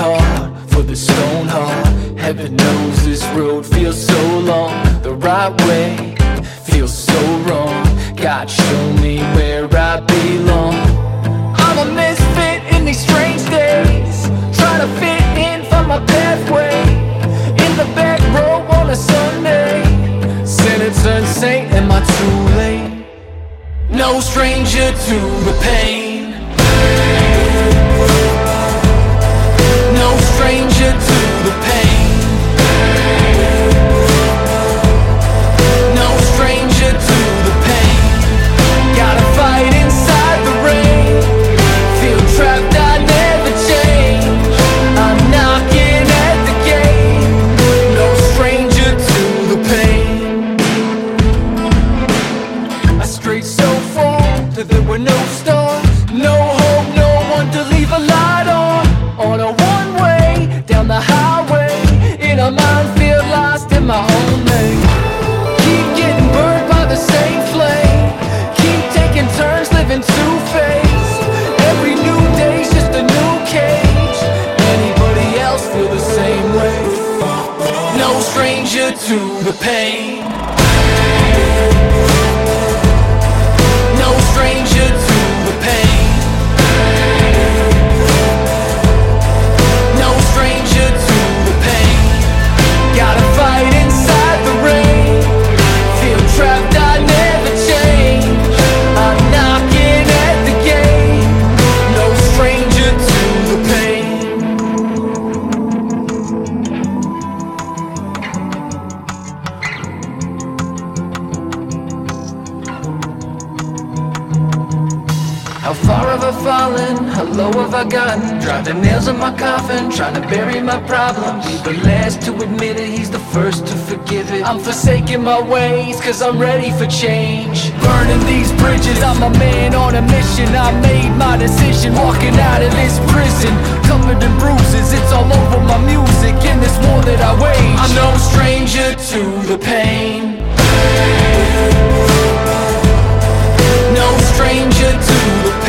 heart for the stone heart. Heaven knows this road feels so long. The right way feels so wrong. God, show me where I belong. I'm a misfit in these strange days, trying to fit in, find my pathway. In the back row on a Sunday, sinner turned saint, am I too late? No stranger to the pain, no stranger to the pain, no stranger to the pain. Gotta fight inside the rain, feel trapped, I never change. I'm knocking at the gate, no stranger to the pain. I strayed so far that there were no stars, no hope, no one to leave a light on a one-way down the highway, in a minefield, lost in my own lane. Keep getting burned by the same flame, keep taking turns living two-faced. Every new day's just a new cage. Anybody else feel the same way? No stranger to the pain, no stranger to the pain, no stranger to the pain. Gotta fight inside the rain, feel trapped, I never change. I'm knocking at the gate, no stranger to the pain. How far have I fallen? How low have I gotten? Drive the nails in my coffin, trying to bury my problems. He's the last to admit it, he's the first to forgive it. I'm forsaking my ways, cause I'm ready for change. Burning these bridges, I'm a man on a mission. I made my decision, walking out of this prison. Covered in bruises, it's all over my music. In this war that I wage, I'm no stranger to the pain, no stranger to the pain.